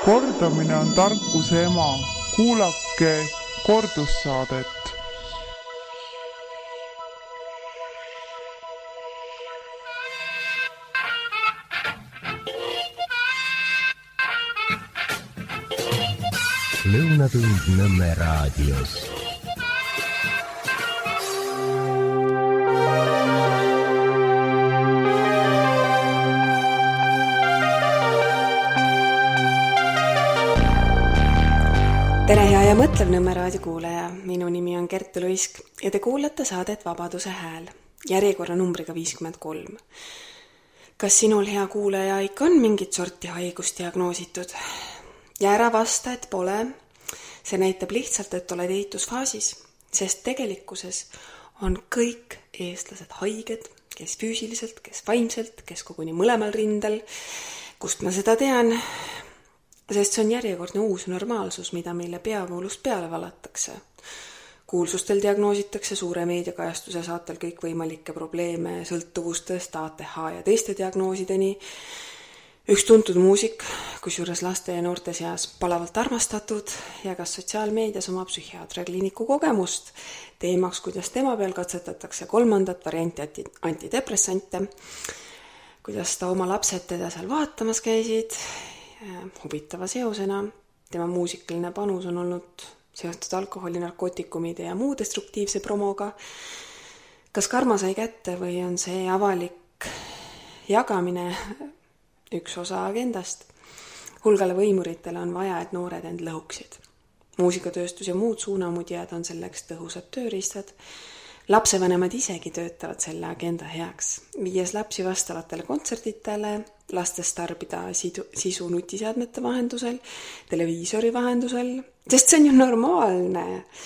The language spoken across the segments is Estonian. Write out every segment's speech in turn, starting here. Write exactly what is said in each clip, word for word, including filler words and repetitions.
Kordamine on tarkuse ema. Kuulake kordussaadet. Lõunatund Nõmme raadios. Tere hea ja mõtlev Nõmme raadio kuulaja. Minu nimi on Kertu Luisk ja te kuulate saadet Vabaduse hääl, järjekorra numbriga viiskümmend kolm. Kas sinul, hea kuulaja, ikka on mingit sorti haigust diagnoositud? Ja ära vasta, et pole. See näitab lihtsalt, et oled eitusfaasis, sest tegelikkuses on kõik eestlased haiged, kes füüsiliselt, kes vaimselt, kes koguni mõlemal rindel. Kust ma seda tean? Sest see on järjekordne uus normaalsus, mida meile peavoolust peale valatakse. Kuulsustel diagnoositakse suure meediakajastuse saatel kõik võimalikke probleeme sõltuvustest, A T H ja teiste diagnoosideni. Üks tuntud muusik, kusjuures laste ja noorte seas palavalt armastatud, jagas sotsiaalmeedias oma psühhiaatriakliiniku kogemust teemaks, kuidas tema peal katsetatakse kolmandat varianti antidepressante, kuidas ta oma lapsed teda seal vaatamas käisid. Huvitava seosena tema muusikaline panus on olnud seotud alkoholi, narkootikumide ja muu destruktiivse promoga. Kas karma sai kätte või on see avalik jagamine üks osa agendast? Hulgale võimuritele on vaja, et noored end lõhuksid. Muusikatööstus ja muud suunamudjad on selleks tõhusad tööriistad. Lapsevanemad isegi töötavad selle agenda heaks, viies lapsi vastavatele kontsertitele, lastes tarbida sisu nutiseadmete vahendusel, televiisori vahendusel, sest see on ju normaalne,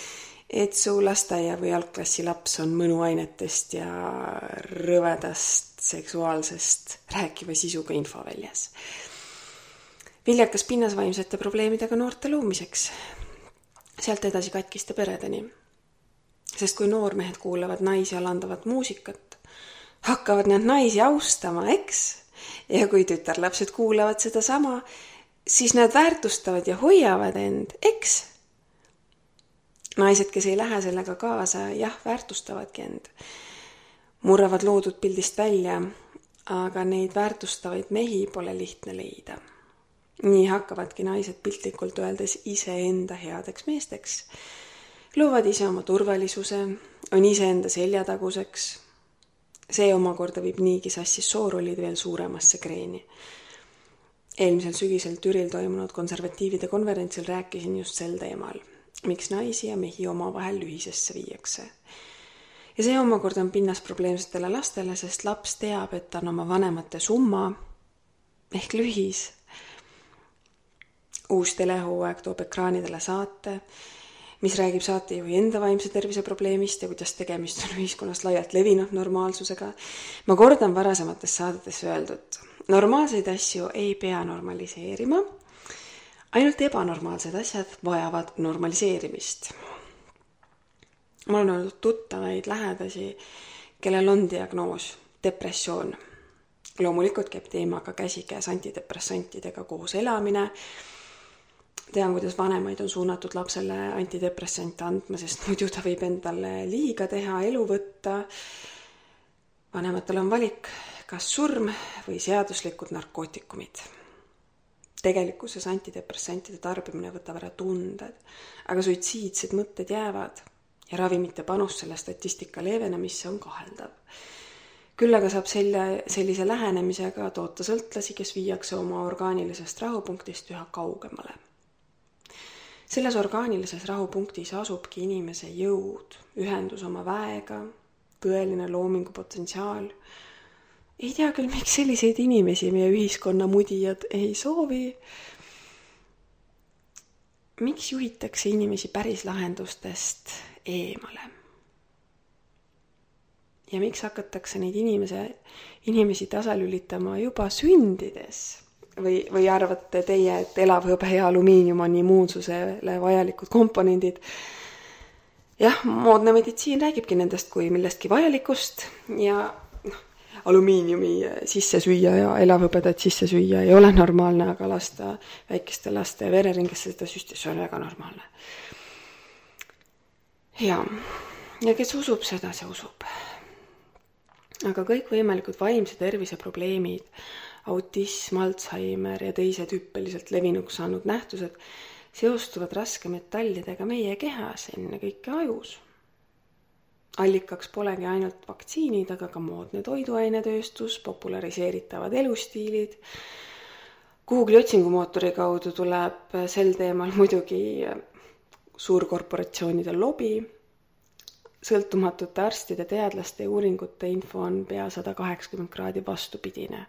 et su lasteaia või algklassi laps on mõnuainetest ja rõvedast seksuaalsest rääkiva sisuga infoväljas. Viljakas pinnas vaimsete probleemidega noorte loomiseks, sealt edasi katkiste peredeni. Sest kui noormehed kuulavad naisi alandavat muusikat, hakkavad nad naisi austama, eks? Ja kui tütarlapsed kuulavad seda sama, siis nad väärtustavad ja hoiavad end, eks? Naised, kes ei lähe sellega kaasa, jah, väärtustavadki end. Murravad loodud pildist välja, aga neid väärtustavaid mehi pole lihtne leida. Nii hakkavadki naised piltlikult öeldes iseenda headeks meesteks. Loovad ise oma turvalisuse, on iseenda seljataguseks. See omakorda viib niigi sassis soorollid veel suuremasse kreeni. Eelmisel sügisel Türil toimunud konservatiivide konverentsil rääkisin just sel teemal, miks naisi ja mehi oma vahel lühisesse viiakse. Ja see omakorda on pinnas probleemsetele lastele, sest laps teab, et on oma vanemate summa ehk lühis. Uus telehooaeg toob ekraanidele saate, mis räägib saatejuhi enda vaimse tervise probleemist ja kuidas tegemist on ühiskonnas laialt levinud normaalsusega. Ma kordan varasemates saadetes öeldud, normaalseid asju ei pea normaliseerima, ainult ebanormaalsed asjad vajavad normaliseerimist. Ma olen olnud tuttavaid lähedasi, kellel on diagnoos depressioon. Loomulikult käib teemaga käsikäes antidepressantidega koos elamine. Tean, kuidas vanemaid on suunatud lapsele antidepressante andma, sest muidu ta võib endale liiga teha, elu võtta. Vanematel on valik, kas surm või seaduslikud narkootikumid. Tegelikkuses antidepressantide tarbimine võtab ära tunded, aga suitsiidsed mõtted jäävad ja ravimite panus selle statistika leevenemisse on kaheldav. Küll aga saab selle, sellise lähenemisega toota sõltlasi, kes viiakse oma orgaanilisest rahupunktist üha kaugemale. Selles orgaanilises rahupunktis asubki inimese jõud, ühendus oma väega, tõeline loomingu potentsiaal. Ei tea küll, miks selliseid inimesi meie ühiskonna mudijad ei soovi. Miks juhitakse inimesi päris lahendustest eemale? Ja miks hakatakse neid inimese, inimesi tasalülitama juba sündides? Või, või arvate teie, et elav hõbe ja alumiinium on immuunsusele vajalikud komponendid? Jah, moodne meditsiin räägibki nendest kui millestki vajalikust ja alumiiniumi sisse süüa ja elavhõbedat sisse süüa ei ole normaalne, aga lasta väikeste laste vereringesse seda süsti, see on väga normaalne. Ja, ja kes usub seda, see usub. Aga kõik võimalikud vaimse tervise probleemid, autism, Alzheimer ja teised hüppeliselt levinuks saanud nähtused seostuvad raskemetallidega meie kehas, enne kõike ajus. Allikaks polegi ainult vaktsiinid, aga ka moodne toiduainetööstus, populariseeritavad elustiilid. Google'i otsingumootori kaudu tuleb sel teemal muidugi suurkorporatsioonide lobi. Sõltumatute arstide, teadlaste ja uuringute info on pea sada kaheksakümmend kraadi vastupidine.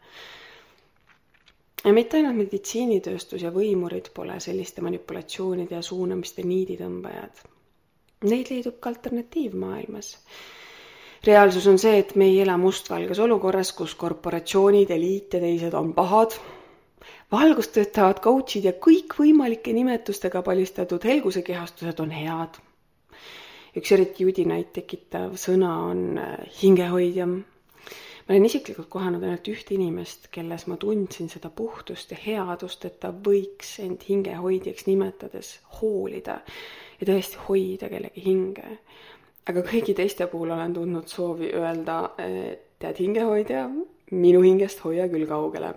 Ja mitte ainult meditsiinitööstus ja võimurid pole selliste manipulatsioonide ja suunamiste niiditõmbajad. Neid liidub ka alternatiivmaailmas. Reaalsus on see, et me ei ela mustvalges olukorras, kus korporatsioonid, eliit ja teised on pahad. Valgust töötavad coachid ja kõik võimalike nimetustega palistatud helgusekehastused on head. Üks eriti judinaid tekitav sõna on hingehoidja. Ma olen isiklikult kohanud ainult üht inimest, kelles ma tundsin seda puhtust ja headust, et ta võiks end hingehoidjaks nimetades hoolida ja tõesti hoida kellegi hinge. Aga kõigi teiste puhul olen tundnud soovi öelda, et tead hingehoidja, minu hingest hoia küll kaugele.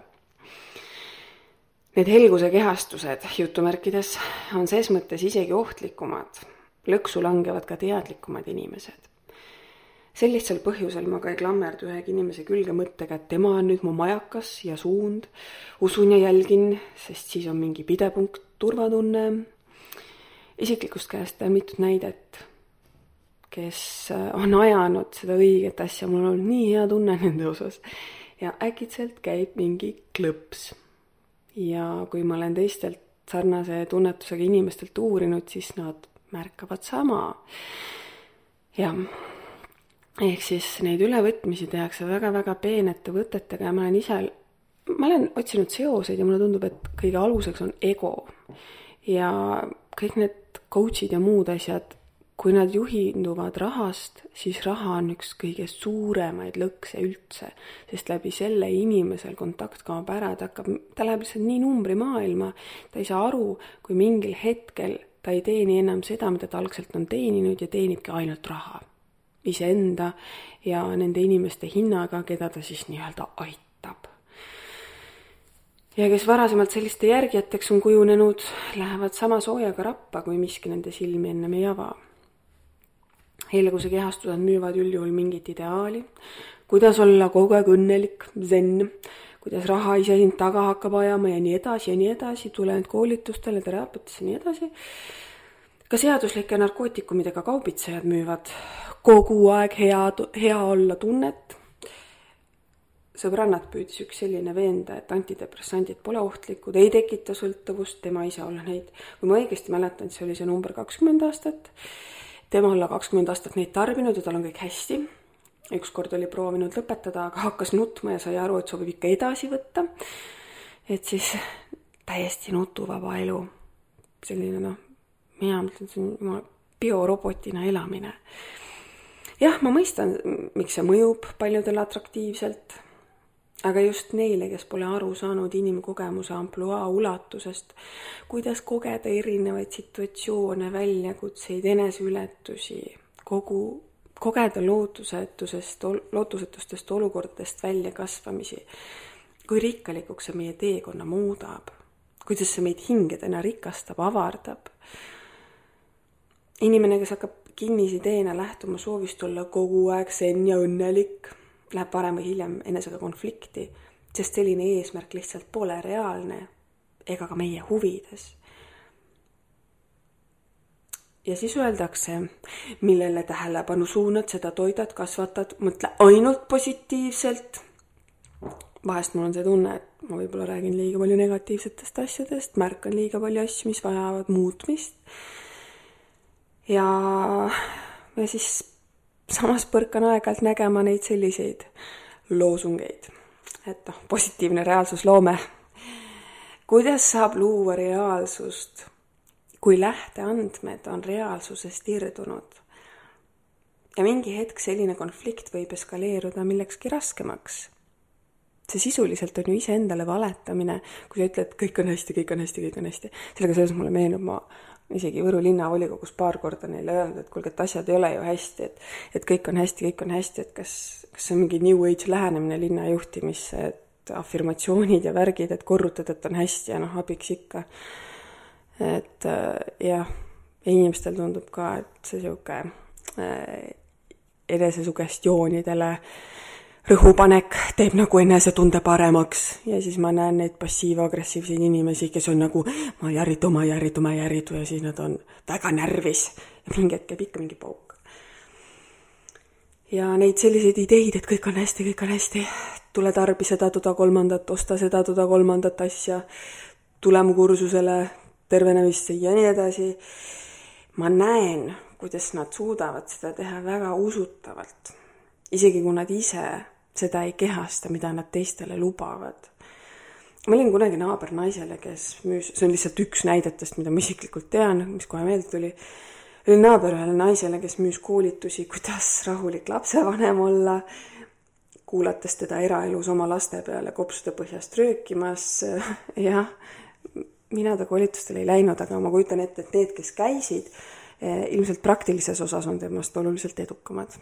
Need helguse kehastused, jutumärkides, on ses mõttes isegi ohtlikumad. Lõksu langevad ka teadlikumad inimesed. Sel lihtsal põhjusel ma ka ei klammerdu ühegi inimese külge mõttega, et tema on nüüd mu majakas ja suund, usun ja jälgin, sest siis on mingi pidepunkt, turvatunne. Isiklikust käest on mitut näidet, kes on ajanud seda õiget asja, mul on nii hea tunne nende osas ja äkitselt käib mingi klõps. Ja kui ma olen teistelt sarnase tunnetusega inimestelt uurinud, siis nad märkavad sama. Ja ehk siis neid ülevõtmisi tehakse väga-väga peenete võtetega ja ma olen ise, ma olen otsinud seoseid ja mulle tundub, et kõige aluseks on ego. Ja kõik need coachid ja muud asjad, kui nad juhinduvad rahast, siis raha on üks kõige suuremaid lõkse üldse, sest läbi selle inimesel kontakt kaob ära, ta, hakkab, ta läheb lihtsalt nii numbri maailma, ta ei saa aru, kui mingil hetkel ta ei teeni enam seda, mida ta algselt on teeninud ja teenibki ainult raha. Iseenda ja nende inimeste hinnaga, keda ta siis nii-öelda aitab. Ja kes varasemalt selliste järgijateks on kujunenud, lähevad sama soojaga rappa, kui miski nende silmi ennem ei ava. Helguse kehastused müüvad üldjuhul mingit ideaali, kuidas olla kogu aeg õnnelik, zen, kuidas raha ise sind taga hakkab ajama ja nii edasi ja nii edasi, tulened koolitustele, teraapiatesse ja nii edasi. Ka seaduslike narkootikumidega kaubitsejad müüvad kogu aeg hea, hea olla tunnet. Sõbrannad püüdis üks selline veenda, et antidepressandid pole ohtlikud, ei tekita sõltuvust, tema ise olla neid. Kui ma õigesti mäletan, see oli see number kakskümmend aastat. Tema olla kakskümmend aastat neid tarbinud ja tal on kõik hästi. Üks kord oli proovinud lõpetada, aga hakkas nutma ja sai aru, et sobib ikka edasi võtta. Et siis täiesti nutuvaba elu. Selline, noh, mina mõtlen, see on biorobotina elamine. Jah, ma mõistan, miks see mõjub paljudele atraktiivselt, aga just neile, kes pole aru saanud inimkogemuse ampluaa ulatusest, kuidas kogeda erinevaid situatsioone, väljakutseid, eneseületusi, kogu, kogeda lootusetusest, lootusetustest olukordadest välja kasvamisi, kui rikkalikuks see meie teekonna muudab, kuidas see meid hingedena rikastab, avardab. Inimene, kes hakkab kinnisideena lähtuma soovist olla kogu aeg sen ja õnnelik, läheb varem või hiljem enesega konflikti, sest selline eesmärk lihtsalt pole reaalne ega ka meie huvides. Ja siis öeldakse, millele tähelepanu suunad, seda toidad, kasvatad, mõtle ainult positiivselt. Vahest mul on see tunne, et ma võib-olla räägin liiga palju negatiivsetest asjadest, märkan liiga palju asju, mis vajavad muutmist. Ja, ja siis samas põrkan aeg-ajalt nägema neid selliseid loosungeid. Et noh, positiivne reaalsusloome. Kuidas saab luua reaalsust, kui lähteandmed on reaalsusest irdunud? Ja mingi hetk selline konflikt võib eskaleeruda millekski raskemaks. see sisuliselt on ju ise endale valetamine, kui sa ütled, kõik on hästi, kõik on hästi, kõik on hästi. Sellega selles mulle meenub, ma isegi Võru linnavolikogus paar korda neile öelnud, et kuulge, et asjad ei ole ju hästi, et, et kõik on hästi, kõik on hästi, et kas, kas on mingi New Age lähenemine linna juhtimisse, et afirmatsioonid ja värgid, et korrutad, et on hästi ja noh, abiks ikka. Et jah, ja inimestel tundub ka, et see siuke edesesugestioonidele rõhupanek teeb nagu enese tunde paremaks ja siis ma näen neid passiiv-agressiivseid inimesi, kes on nagu ma järritu, ma järritu, ma järritu ja siis nad on väga närvis ja mingi hetk käib ikka mingi pauk. Ja neid selliseid ideid, et kõik on hästi, kõik on hästi, tule tarbi seda, tuda kolmandat, osta seda, tuda kolmandat asja, tule mu kursusele, tervenemisse ja nii edasi. Ma näen, kuidas nad suudavad seda teha väga usutavalt. Isegi kui nad ise seda ei kehasta, mida nad teistele lubavad. Ma olin kunagi naaber naisele, kes müüs, see on lihtsalt üks näidetest, mida ma isiklikult tean, mis kohe meelde tuli. Olin naaber ühele naisele, kes müüs koolitusi, kuidas rahulik lapsevanem olla, kuulates teda eraelus oma laste peale kopsude põhjast röökimas. Ja mina ta koolitustele ei läinud, aga ma kujutan ette, et need, kes käisid, ilmselt praktilises osas on temast oluliselt edukamad.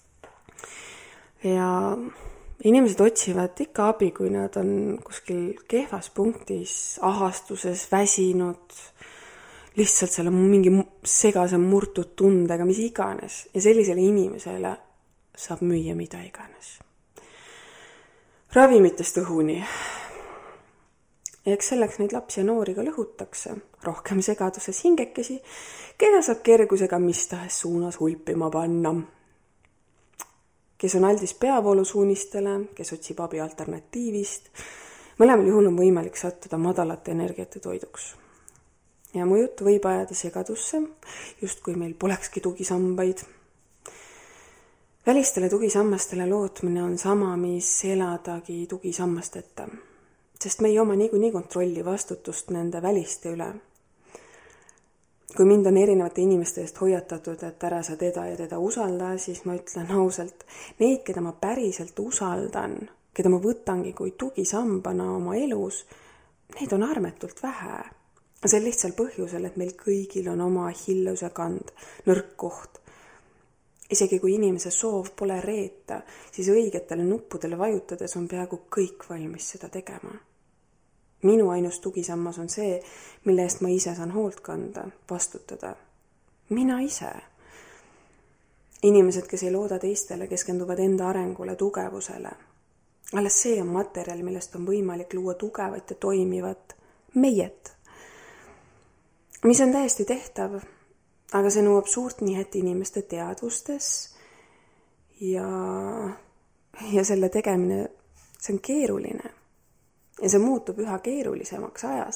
Ja inimesed otsivad ikka abi, kui nad on kuskil kehvas punktis, ahastuses, väsinud, lihtsalt selle mingi segase murtud tundega, mis iganes. Ja sellisele inimesele saab müüa mida iganes. Ravimitest õhuni. Ja eks selleks neid lapsi ja noori ka lõhutakse, rohkem segaduses hingekesi, keda saab kergusega mis tahes suunas hulpima panna. Kes on aldis peavoolusuunistele, kes otsib abi alternatiivist. Mõlemal juhul on võimalik sattuda madalate energiate toiduks. Ja mu jutt võib ajada segadusse, just kui meil polekski tugisambaid. Välistele tugisammastele lootmine on sama, mis eladagi tugisammasteta, sest me ei oma niikuinii kontrolli vastutust nende väliste üle. Kui mind on erinevate inimeste eest hoiatatud, et ära sa teda ja teda usalda, siis ma ütlen ausalt, neid, keda ma päriselt usaldan, keda ma võtangi kui tugisambana oma elus, neid on armetult vähe. See on lihtsalt põhjusel, et meil kõigil on oma hilluse kand, nõrk koht. Isegi kui inimese soov pole reeta, siis õigetele nuppudele vajutades on peaaegu kõik valmis seda tegema. Minu ainus tugisammas on see, mille eest ma ise saan hoolt kanda, vastutada. Mina ise. Inimesed, kes ei looda teistele, keskenduvad enda arengule, tugevusele. Alles see on materjal, millest on võimalik luua tugevat ja toimivat meiet. Mis on täiesti tehtav, aga see nõuab suurt nihet inimeste teadvustes ja, ja selle tegemine, see on keeruline. Ja see muutub üha keerulisemaks ajas.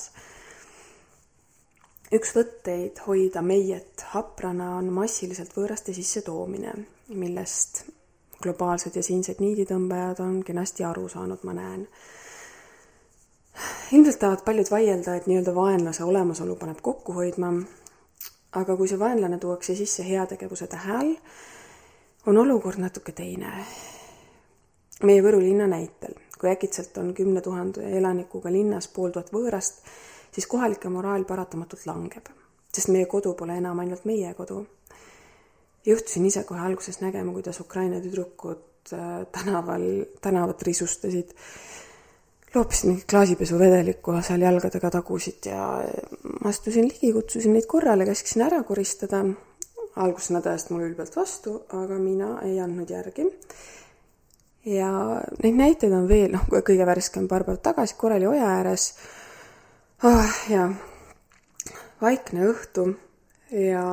Üks võtteid hoida meiet haprana on massiliselt võõraste sisse toomine, millest globaalsed ja siinsed niiditõmbajad on kenasti aru saanud, ma näen. Ilmselt tahavad paljud vaielda, et nii-öelda vaenlase olemasolu paneb kokku hoidma, aga kui see vaenlane tuuakse sisse heategevusede hääl, on olukord natuke teine. Meie Võru linna näitel, kui äkitselt on kümne tuhande elanikuga linnas pool tuhat võõrast, siis kohalike moraal paratamatult langeb, sest meie kodu pole enam ainult meie kodu. Juhtusin ise kohe alguses nägema, kuidas Ukraina tüdrukud tänaval, tänavat risustasid, loopisid mingi klaasipesu vedelikku, seal jalgadega tagusid ja ma astusin ligi, kutsusin neid korrale, käskisin ära koristada. Alguses nad ajast mul ülbelt vastu, aga mina ei andnud järgi. Ja neid näiteid on veel, noh, kõige värskem paar päev tagasi Korrali oja ääres. Oh, ja vaikne õhtu ja,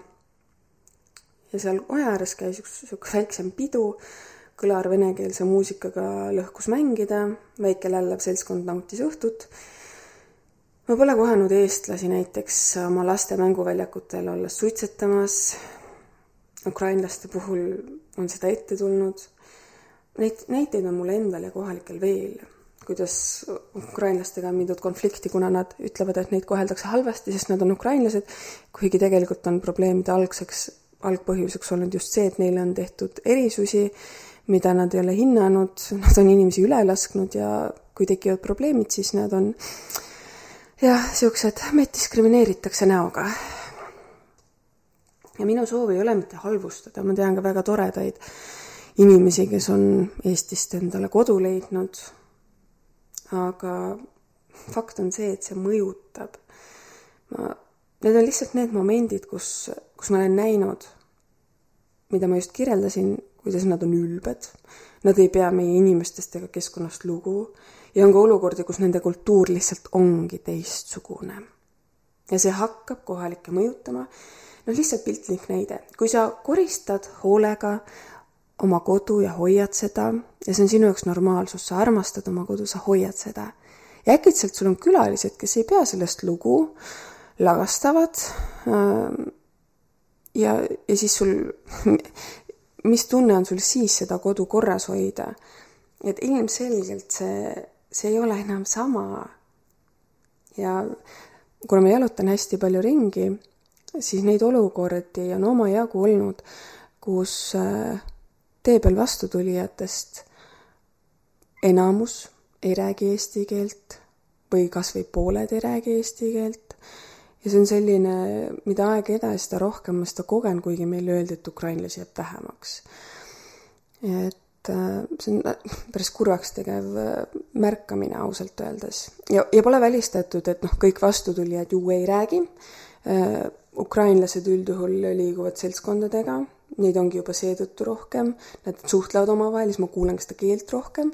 ja seal oja ääres käis üks, üks väiksem pidu, kõlar venekeelse muusikaga lõhkus mängida, väike lällav seltskond nautis õhtut. Ma pole kohanud eestlasi näiteks oma laste mänguväljakutel olles suitsetamas. Ukrainlaste puhul on seda ette tulnud. Neid näiteid on mulle endal ja kohalikel veel, kuidas ukrainlastega on mindud konflikti, kuna nad ütlevad, et neid koheldakse halvasti, sest nad on ukrainlased, kuigi tegelikult on probleemide algseks, algpõhjuseks olnud just see, et neile on tehtud erisusi, mida nad ei ole hinnanud, nad on inimesi üle lasknud ja kui tekivad probleemid, siis nad on jah, siuksed, meid diskrimineeritakse näoga. Ja minu soov ei ole mitte halvustada, ma tean ka väga toredaid inimesi, kes on Eestist endale kodu leidnud, aga fakt on see, et see mõjutab. Ma, need on lihtsalt need momendid, kus, kus ma olen näinud, mida ma just kirjeldasin, kuidas nad on ülbed, nad ei pea meie inimestest ega keskkonnast lugu ja on ka olukordi, kus nende kultuur lihtsalt ongi teistsugune. Ja see hakkab kohalikke mõjutama. No lihtsalt piltlik näide. Kui sa koristad hoolega oma kodu ja hoiad seda ja see on sinu jaoks normaalsus, sa armastad oma kodu, sa hoiad seda. Ja äkitselt sul on külalised, kes ei pea sellest lugu, lavastavad ja, ja siis sul, mis tunne on sul siis seda kodu korras hoida? Et ilmselgelt see, see ei ole enam sama. Ja kuna ma jalutan hästi palju ringi, siis neid olukordi on oma jagu olnud, kus tee peal vastutulijatest enamus ei räägi eesti keelt või kas või pooled ei räägi eesti keelt. Ja see on selline, mida aeg edasi, seda rohkem ma seda kogen, kuigi meil öeldi, et ukrainlasi jääb vähemaks. Et see on päris kurvaks tegev märkamine ausalt öeldes. Ja, ja pole välistatud, et noh, kõik vastutulijad ju ei räägi. Ukrainlased üldjuhul liiguvad seltskondadega, neid ongi juba seetõttu rohkem, nad suhtlevad omavahel, siis ma kuulen seda keelt rohkem.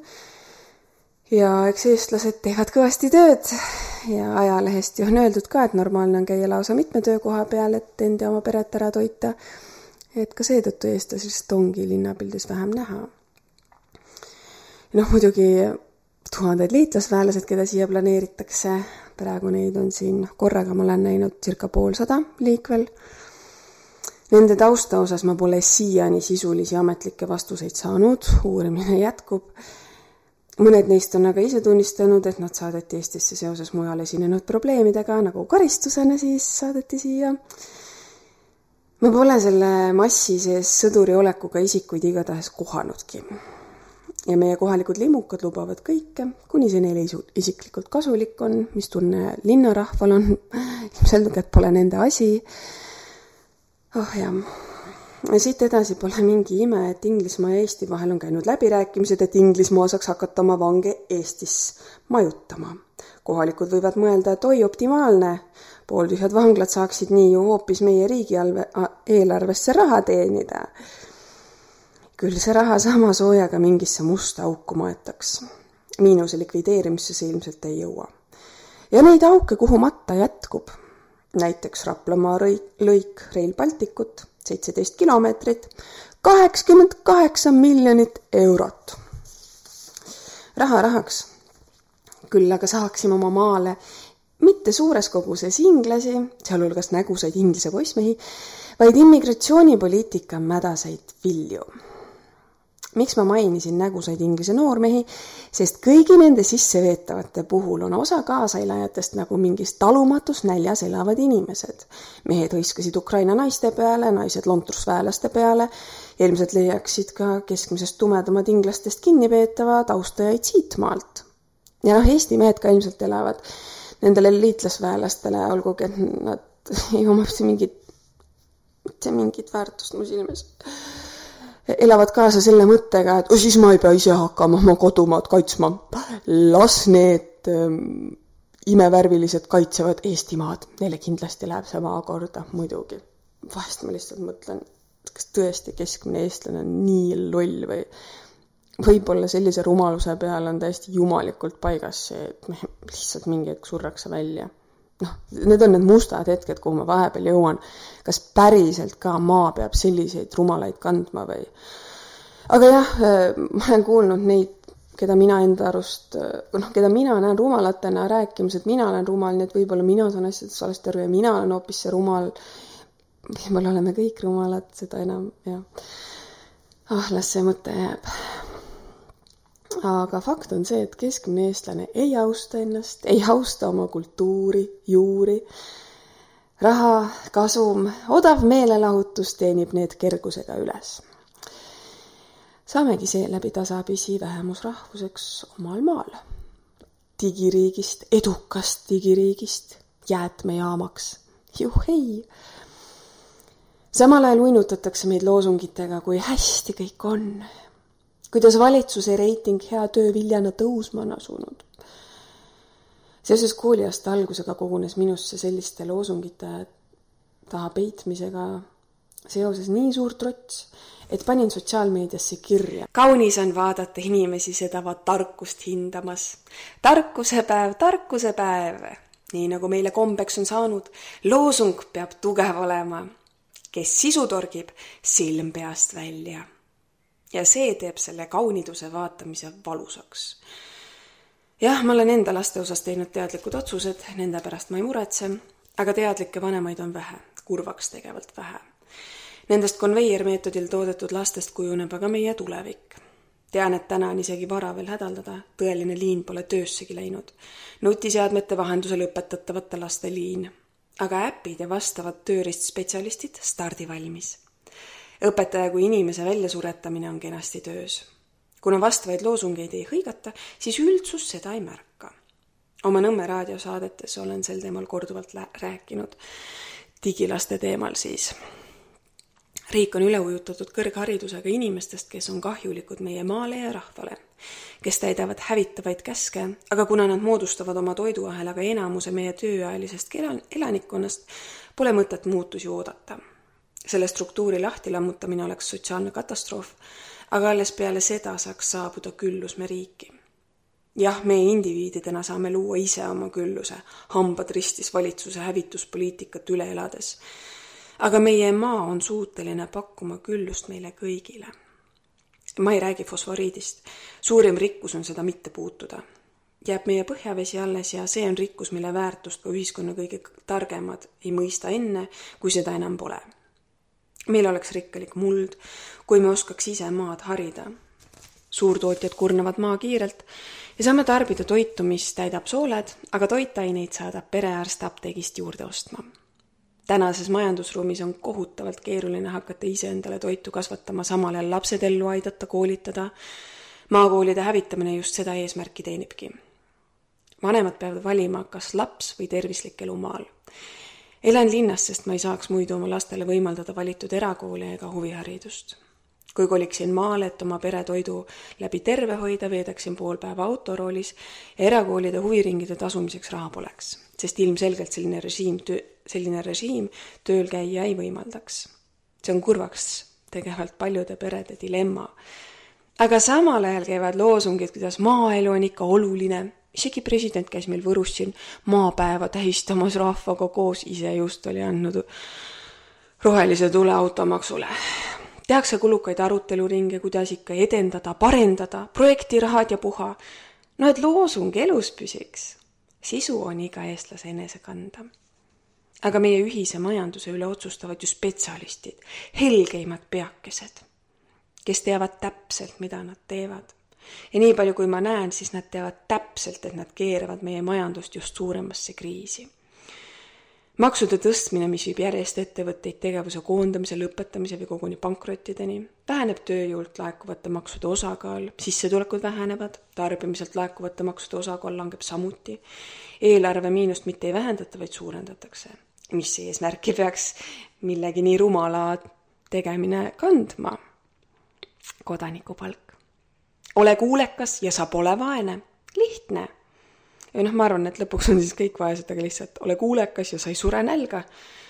Ja eks eestlased teevad kõvasti tööd ja ajalehest ju on öeldud ka, et normaalne on käia lausa mitme töökoha peal, et enda oma peret ära toita. Et ka seetõttu eestlasest ongi linnapildis vähem näha. Noh, muidugi tuhanded liitlasväelased, keda siia planeeritakse, praegu neid on siin korraga, ma olen näinud circa poolsada liikvel. Nende tausta osas ma pole siiani sisulisi ametlikke vastuseid saanud, uurimine jätkub. Mõned neist on aga ise tunnistanud, et nad saadeti Eestisse seoses mujal esinenud probleemidega, nagu karistusena siis saadeti siia. Ma pole selle massi sees sõduri olekuga isikuid igatahes kohanudki. Ja meie kohalikud limukad lubavad kõike, kuni see neile isiklikult kasulik on, mis tunne linnarahval on, ilmselgelt, et pole nende asi. Oh jah. Ja siit edasi pole mingi ime, et Inglismaa ja Eesti vahel on käinud läbirääkimised, et Inglismaa saaks hakata oma vange Eestis majutama. Kohalikud võivad mõelda, et oi optimaalne, pooltühjad vanglad saaksid nii ju hoopis meie riigi eelarvesse raha teenida. Küll see raha sama soojaga mingisse musta auku maetaks. Miinuse likvideerimisse see ilmselt ei jõua. Ja neid auke kuhu matta jätkub. Näiteks Raplamaa lõik Rail Balticut, seitseteist kilomeetrit, kaheksakümmend kaheksa miljonit eurot. Raha rahaks. Küll aga saaksime oma maale mitte suures koguses inglasi, sealhulgas nägusaid inglise poismehi, vaid immigratsioonipoliitika mädaseid vilju. Miks ma mainisin nägusaid inglise noormehi? Sest kõigi nende sisseveetavate puhul on osa kaasailajatest nagu mingis talumatus näljas elavad inimesed. Mehed hõiskasid Ukraina naiste peale, naised lontrusväelaste peale ja ilmselt leiaksid ka keskmisest tumedamad inglastest kinnipeetavad austajaid siitmaalt. Ja noh, Eesti mehed ka ilmselt elavad nendele liitlasväelastele, olgugi, et nad ei omab see mingit, see mingit väärtust mu silmes. Elavad kaasa selle mõttega, et oh, siis ma ei pea ise hakkama oma kodumaad kaitsma. Las need ähm, imevärvilised kaitsevad Eestimaad. Neile kindlasti läheb see maa korda, muidugi. Vahest ma lihtsalt mõtlen, kas tõesti keskmine eestlane on nii loll või võib-olla sellise rumaluse peal on täiesti jumalikult paigas see, et me lihtsalt mingi hetk surrakse välja. Noh, need on need mustad hetked, kuhu ma vahepeal jõuan. Kas päriselt ka maa peab selliseid rumalaid kandma või? Aga jah, ma olen kuulnud neid, keda mina enda arust, noh, keda mina näen rumalatena rääkimas, et mina olen rumal, nii et võib-olla mina saan asjadest valesti aru ja mina olen hoopis see rumal. Võib-olla oleme kõik rumalad, seda enam, jah. Ah, las see mõte jääb. Aga fakt on see, et keskmine eestlane ei austa ennast, ei austa oma kultuuri, juuri. Raha, kasum, odav meelelahutus teenib need kergusega üles. Saamegi seeläbi tasapisi vähemusrahvuseks omal maal. Digiriigist, edukast digiriigist, jäätmejaamaks. Juh ei! Samal ajal uinutatakse meid loosungitega, kui hästi kõik on. Kuidas valitsuse reiting hea töö viljana tõusma on asunud. Seoses kooliaasta algusega kogunes minusse selliste loosungite taha peitmisega seoses nii suur trots, et panin sotsiaalmeediasse kirja. Kaunis on vaadata inimesi sedava tarkust hindamas. Tarkuse päev, tarkuse päev. Nii nagu meile kombeks on saanud, loosung peab tugev olema. Kes sisu torgib, silm peast välja. Ja see teeb selle kauniduse vaatamise valusaks. Jah, ma olen enda laste osas teinud teadlikud otsused, nende pärast ma ei muretse, aga teadlikke vanemaid on vähe, kurvaks tegevalt vähe. Nendest konveiermeetodil toodetud lastest kujuneb aga meie tulevik. Tean, et täna on isegi vara veel hädaldada, tõeline liin pole töössegi läinud. Nutiseadmete vahendusel õpetatavate laste liin. Aga äpid ja vastavad tööristspetsialistid stardi valmis. Õpetaja kui inimese väljasuretamine on kenasti töös. Kuna vastavaid loosungeid ei hõigata, siis üldsus seda ei märka. Oma Nõmme raadiosaadetes olen sel teemal korduvalt rääkinud. Digilaste teemal siis. Riik on üle ujutatud kõrgharidusega inimestest, kes on kahjulikud meie maale ja rahvale, kes täidavad hävitavaid käske, aga kuna nad moodustavad oma toiduahelaga enamuse meie tööajalisest elanikkonnast, pole mõtet muutusi oodata. Selle struktuuri lahti lammutamine oleks sotsiaalne katastroof, aga alles peale seda saaks saabuda küllusme riiki. Jah, meie indiviididena saame luua ise oma külluse, hambad ristis valitsuse hävituspoliitikat üle elades. Aga meie maa on suuteline pakkuma küllust meile kõigile. Ma ei räägi fosforiidist. Suurim rikkus on seda mitte puutuda. Jääb meie põhjavesi alles ja see on rikkus, mille väärtust ka ühiskonna kõige targemad ei mõista enne, kui seda enam pole. Meil oleks rikkalik muld, kui me oskaks ise maad harida. Suurtootjad kurnavad maa kiirelt ja saame tarbida toitu, mis täidab sooled, aga toitaineid saadab perearst apteegist juurde ostma. Tänases majandusruumis on kohutavalt keeruline hakata ise endale toitu kasvatama, samal ajal lapsed ellu aidata, koolitada. Maakoolide hävitamine just seda eesmärki teenibki. Vanemad peavad valima, kas laps või tervislik elu maal. Elan linnas, sest ma ei saaks muidu oma lastele võimaldada valitud erakooli ega huviharidust. Kui koliksin maale, et oma pere toidu läbi terve hoida, veedaksin pool päeva autoroolis ja erakoolide huviringide tasumiseks raha poleks, sest ilmselgelt selline režiim, töö, selline režiim tööl käia ei võimaldaks. See on kurvaks tegevalt paljude perede dilemma. Aga samal ajal käivad loosungid, kuidas maaelu on ikka oluline. Isegi president käis meil Võrus siin maapäeva tähistamas rahvaga koos, ise just oli andnud rohelise tule automaksule. Tehakse kulukaid aruteluringe, kuidas ikka edendada, parendada, projektirahad ja puha. No et loosung elus püsiks. Sisu on iga eestlase enese kanda. Aga meie ühise majanduse üle otsustavad ju spetsialistid, helgeimad peakesed, kes teavad täpselt, mida nad teevad. Ja nii palju, kui ma näen, siis nad teavad täpselt, et nad keeravad meie majandust just suuremasse kriisi. Maksude tõstmine, mis viib järjest ettevõtteid tegevuse koondamise, lõpetamise või koguni pankrottideni, väheneb tööjõult laekuvate maksude osakaal, sissetulekud vähenevad, tarbimiselt laekuvate maksude osakaal langeb samuti, eelarve miinust mitte ei vähendata, vaid suurendatakse, mis eesmärki peaks millegi nii rumala tegemine kandma. Kodanikupalk. Ole kuulekas ja sa pole vaene. Lihtne. Ja noh, ma arvan, et lõpuks on siis kõik vaesed, aga lihtsalt ole kuulekas ja sa ei sure nälga.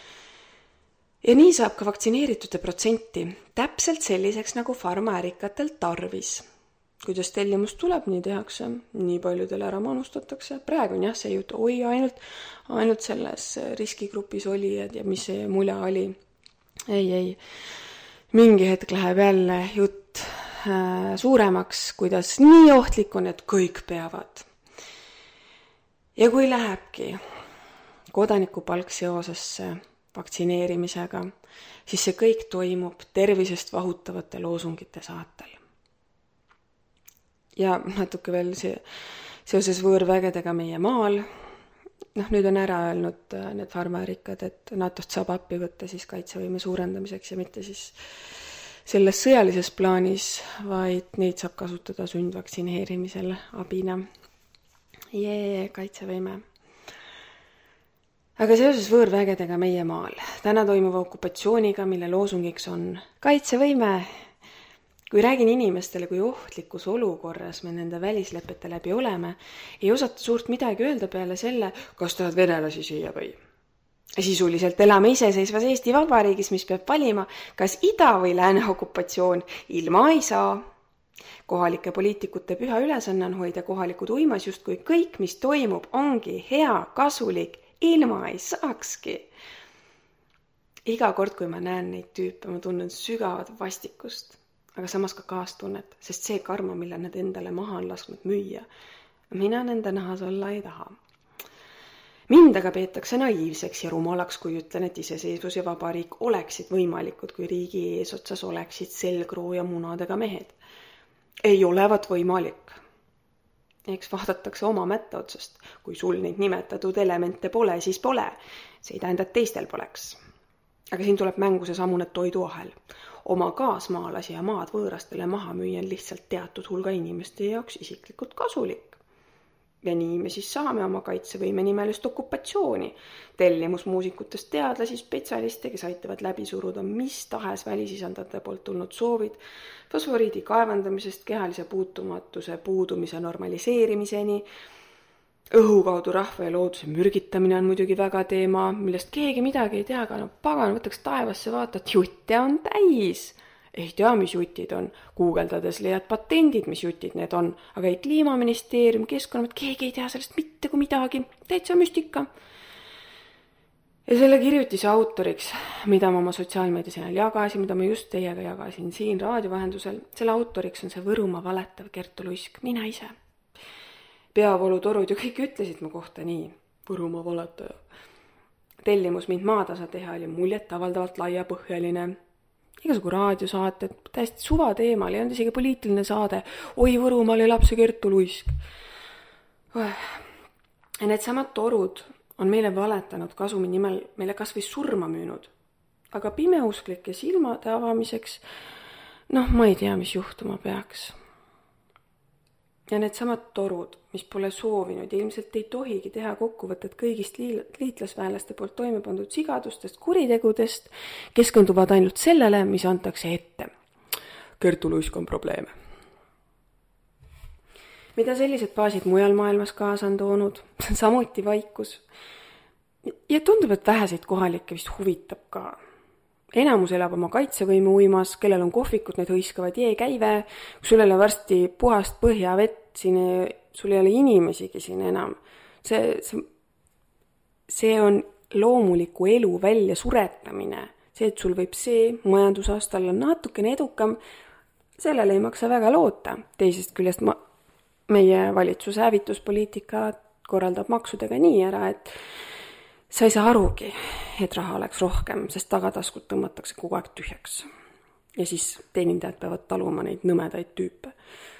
Ja nii saab ka vaktsineeritute protsenti täpselt selliseks nagu farmaärikatel tarvis. Kuidas tellimus tuleb, nii tehakse, nii paljudele ära manustatakse. Praegu on jah see jutt, oi ainult, ainult selles riskigrupis oli ja mis see mulja oli. Ei, ei. Mingi hetk läheb jälle jutt suuremaks, kuidas nii ohtlik on, et kõik peavad. Ja kui lähebki kodanikupalk seosesse vaktsineerimisega, siis see kõik toimub tervisest vahutavate loosungite saatel. Ja natuke veel see, seoses võõrvägedega meie maal. Noh, nüüd on ära öelnud need farmaärikad, et NATOst saab appi võtta siis kaitsevõime suurendamiseks ja mitte siis selles sõjalises plaanis, vaid neid saab kasutada sundvaktsineerimisel abina. Jee, kaitsevõime. Aga seoses võõrvägedega meie maal, täna toimuva okupatsiooniga, mille loosungiks on kaitsevõime, kui räägin inimestele, kui ohtlikus olukorras me nende välislepete läbi oleme, ei osata suurt midagi öelda peale selle, kas tahad venelasi siia või. Sisuliselt elame iseseisvas Eesti Vabariigis, mis peab valima, kas ida või lääne okupatsioon ilma ei saa. Kohalike poliitikute püha ülesanne on hoida kohalikud uimas justkui kõik, mis toimub, ongi hea, kasulik, ilma ei saakski. Iga kord, kui ma näen neid tüüpe, ma tunnen sügavat vastikust, aga samas ka kaastunnet, sest see karma, mille nad endale maha on lasknud müüa, mina nende nahas olla ei taha. Mind aga peetakse naiivseks ja rumalaks, kui ütlen, et iseseisvus ja vabariik oleksid võimalikud, kui riigi eesotsas oleksid selgroo ja munadega mehed. Ei olevat võimalik. Eks vaadatakse oma mätta otsast. Kui sul neid nimetatud elemente pole, siis pole. See ei tähenda, et teistel poleks. Aga siin tuleb mängu see samune toiduahel. Oma kaasmaalasi ja maad võõrastele maha müüa on lihtsalt teatud hulga inimeste jaoks isiklikult kasulik. Ja nii me siis saame oma kaitsevõime nimelist okupatsiooni. Tellimusmuusikutest teadlasi, spetsialiste, kes aitavad läbi suruda mis tahes välisisandajate poolt tulnud soovid, fosforiidi kaevandamisest kehalise puutumatuse puudumise normaliseerimiseni. Õhu kaudu rahva ja looduse mürgitamine on muidugi väga teema, millest keegi midagi ei tea, aga no pagan, võtaks taevasse vaata, et jutte on täis. Ei tea, mis jutid on. Guugeldades leiad patendid, mis jutid need on. Aga ei kliimaministeerium, keskkonnamat, keegi ei tea sellest mitte kui midagi. Täitsa müstika. Ja selle kirjutise autoriks, mida ma oma sotsiaalmeediasenal jagasin, mida ma just teiega jagasin siin raadiovahendusel, selle autoriks on see Võrumaa valetav Kertu Luisk, mina ise. Peavoolutorud ju kõik ütlesid mu kohta nii. Võrumaa valetaja. Tellimus mind maatasa teha oli muljet avaldavalt laiapõhjaline. Igasugu raadiosaated, täiesti suva teemal, ei olnud isegi poliitiline saade. Oi, Võrumaal elab see Kertu Luisk. Ja need samad torud on meile valetanud kasumi nimel meile kas või surma müünud. Aga pimeusklike silmade avamiseks, noh, ma ei tea, mis juhtuma peaks. Ja need samad torud, mis pole soovinud ja ilmselt ei tohigi teha kokkuvõtet kõigist liitlasväelaste poolt toime pandud sigadustest, kuritegudest, keskenduvad ainult sellele, mis antakse ette. Kertu Luisk on probleeme. Mida sellised baasid mujal maailmas kaasa on toonud? Samuti vaikus. Ja tundub, et väheseid kohalikke vist huvitab ka. Enamus elab oma kaitsevõime uimas, kellel on kohvikud, need hõiskavad jee käive, kui sul ei ole varsti puhast põhja vett, siin ei, sul ei ole inimesigi siin enam. See, see, see on loomuliku elu välja suretamine. See, et sul võib see majandusaastal on natukene edukam, sellele ei maksa väga loota. Teisest küljest ma, meie valitsuse hävituspoliitika korraldab maksudega nii ära, et sa ei saa arugi, et raha oleks rohkem, sest tagataskut tõmmatakse kogu aeg tühjaks. Ja siis teenindajad peavad taluma neid nõmedaid tüüpe.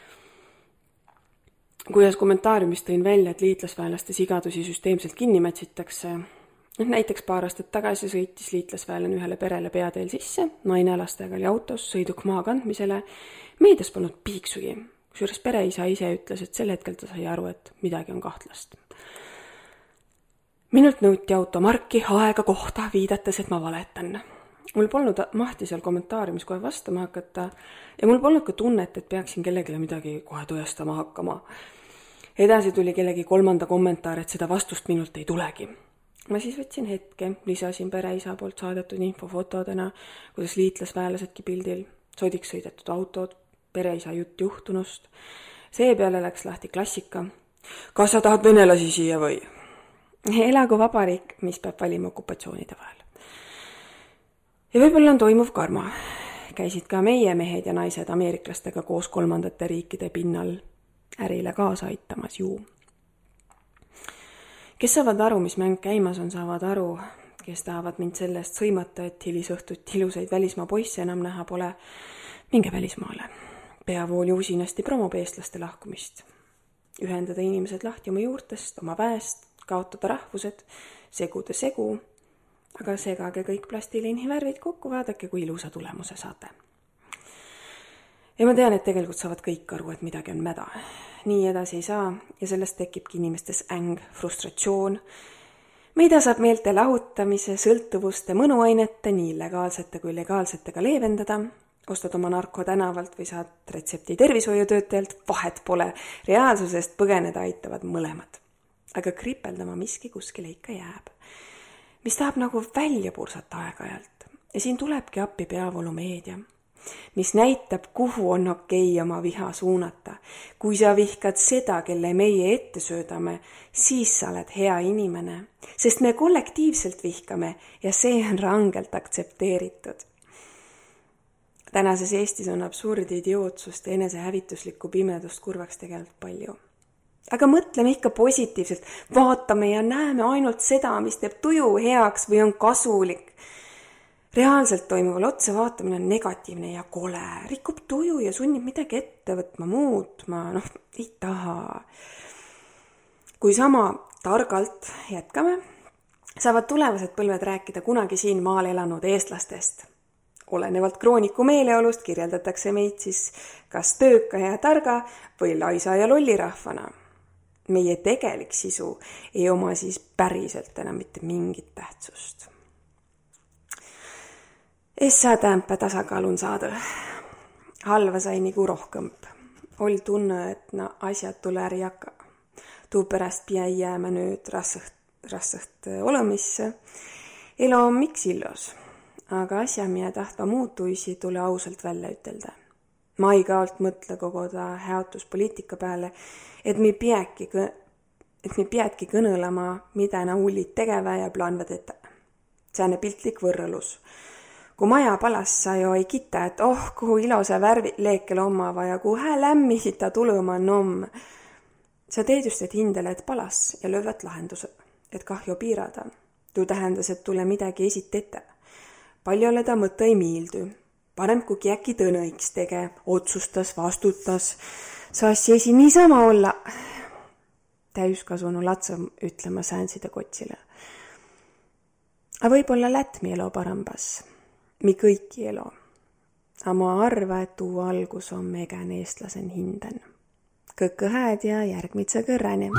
Kuidas kommentaariumis tõin välja, et liitlasväelaste sigadusi süsteemselt kinni mätsitakse, näiteks paar aastat tagasi sõitis liitlasväelane ühele perele peateel sisse, naine lastega oli autos, sõiduk maa kandmisele, meedias polnud piiksugi, kusjuures pereisa ise ütles, et sel hetkel ta sai aru, et midagi on kahtlast. Minult nõuti automarki aega kohta, viidates, et ma valetan. Mul polnud mahti seal kommentaariumis kohe vastama hakata ja mul polnud ka tunnet, et peaksin kellegile midagi kohe tõestama hakkama. Edasi tuli kellegi kolmanda kommentaar, et seda vastust minult ei tulegi. Ma siis võtsin hetke, lisasin pereisa poolt saadetud infofotodena, kuidas liitlasväelasedki pildil, sodiks sõidetud autod, pereisa jutt juhtunust. See peale läks lahti klassika. Kas sa tahad venelasi siia või? Elagu vabariik, mis peab valima okupatsioonide vahel. Ja võib-olla on toimuv karma. Käisid ka meie mehed ja naised ameeriklastega koos kolmandate riikide pinnal ärile kaasa aitamas juu. Kes saavad aru, mis mäng käimas on, saavad aru, kes tahavad mind sellest sõimata, et hilisõhtut ilusaid välismaa poisse enam näha pole, minge välismaale. Peavooli usinasti promob eestlaste lahkumist. Ühendada inimesed lahti oma juurtest, oma väest, kaotada rahvused, segude segu, aga segage kõik plastiliini värvid kokku, vaadake, kui ilusa tulemuse saate. Ja ma tean, et tegelikult saavad kõik aru, et midagi on mäda. Nii edasi ei saa ja sellest tekibki inimestes äng, frustratsioon, mida saab meelte lahutamise, sõltuvuste, mõnuainete, nii legaalsete kui legaalsetega leevendada. Ostad oma narko tänavalt või saad retsepti tervishoiutöötajalt, vahet pole. Reaalsusest põgeneda aitavad mõlemad. Aga kripeldama miski kuskile ikka jääb. Mis tahab nagu välja pursata aeg-ajalt. Ja siin tulebki appi peavoolumeedia, mis näitab, kuhu on okei oma viha suunata. Kui sa vihkad seda, kelle meie ette söödame, siis sa oled hea inimene, sest me kollektiivselt vihkame ja see on rangelt aktsepteeritud. Tänases Eestis on absurdi idiootsust ja enesehävituslikku pimedust kurvaks tegelikult palju. Aga mõtleme ikka positiivselt, vaatame ja näeme ainult seda, mis teeb tuju heaks või on kasulik. Reaalselt toimuval otse vaatamine on negatiivne ja kole, rikub tuju ja sunnib midagi ette võtma, muutma, noh, ei taha. Kui sama targalt jätkame, saavad tulevased põlved rääkida kunagi siin maal elanud eestlastest. Olenevalt krooniku meeleolust kirjeldatakse meid siis kas tööka ja targa või laisa ja lolli rahvana. Meie tegelik sisu ei oma siis päriselt enam mitte mingit tähtsust. Essa tämppä tasakaalun saada. Halva sai niinku rohkõmp. Oli tunne, et na asjad tule ära jaka. Tuu pärast pia jäämä nüüd rassõht, rassõht olemisse. Elo on miks illos, aga asja, mida tahtva muutuisi tule ausalt välja ütelda. Ma ei kaalt mõtle kogu ta häotuspoliitika peale, et mi peadki, et mi peadki kõnelema, mida na ullid tegeva ja plaanvad ette. Sääne piltlik võrrelus. Kui maja palas sa jo ei kita, et oh, kuhu ilosa värvi leekel omava ja kuhu hää lämmihita tulema nom. Sa teed just, et hindele, et palas ja löövad lahenduse, et kahju piirada. Tuu tähendas, et tule midagi esit ette. Paljole ta mõtte ei miildu. Parem kui kiäki tõnõiks tege, otsustas, vastutas. Saassi esi niisama olla. Täyskasvanu latsam ütlema säänside kotsile. A võib-olla lätmi elo parambas. Mi kõiki elo. A ma arva, et tuu algus on megan eestlasen hinden. Kõkke hääd ja järgmitse kõrrani.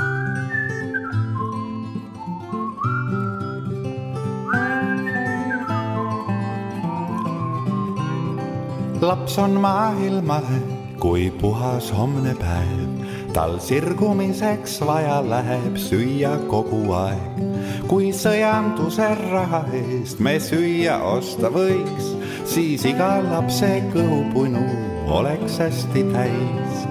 Laps on maailmahe, kui puhas homne päev. Tal sirgumiseks vaja läheb süüa kogu aeg. Kui sõjanduse raha eest me süüa osta võiks, siis iga lapse kõhupunu oleks hästi täis.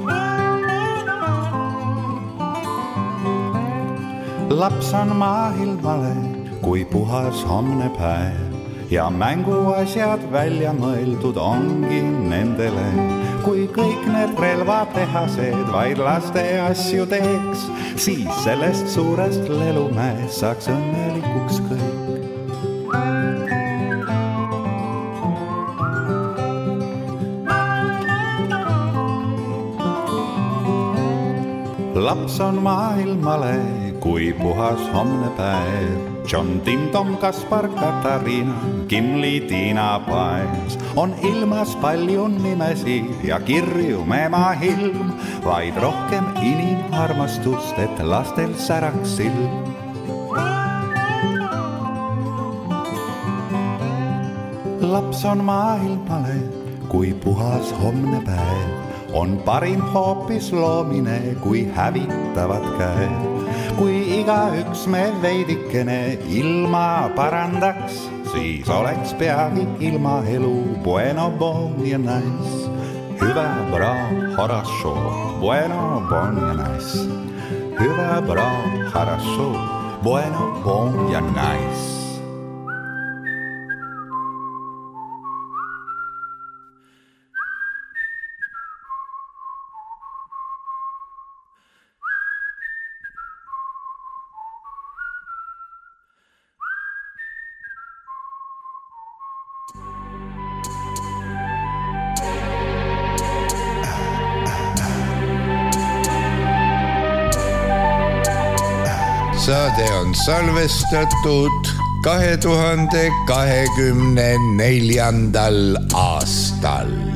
Laps on maailmale, kui puhas homne päev. Ja mänguasjad välja mõeldud ongi nendele. Kui kõik need relvatehased vaid laste asju teeks, siis sellest suurest lelumäe saaks õnnelikuks kõik. Laps on maailmale, kui puhas homne päev. John Tim-Tom, Kaspar, Katariina, Kimli, Tiina, Paes. On ilmas palju nimesi ja kirju mema ilm, vaid rohkem inimarmastust, et lastel säraks silm. Laps on maailmale, kui puhas homne päev. On parim hoopis loomine, kui hävitavad käed. Kui igaüks me veidikene ilma parandaks, siis oleks peagi ilma elu bueno, bon ja nice. Hyvä, bra, хорошо, bueno, bon ja nice. Hyvä, bra, хорошо, bueno, bon ja nice. Saade on salvestatud kahe tuhande kahekümne neljandal aastal.